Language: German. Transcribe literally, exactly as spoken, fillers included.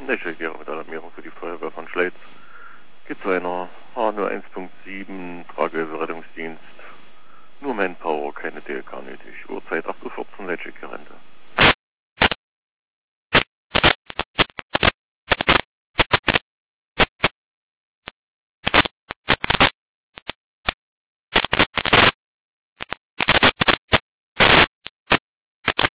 Netzwerkehrer mit Alarmierung für die Feuerwehr von Schleiz. Geht zu einer H null eins Punkt sieben, Tragehilfe-Rettungsdienst. Nur Manpower, keine D L K nötig. Uhrzeit acht Uhr vierzehn, Netzwerkgerente.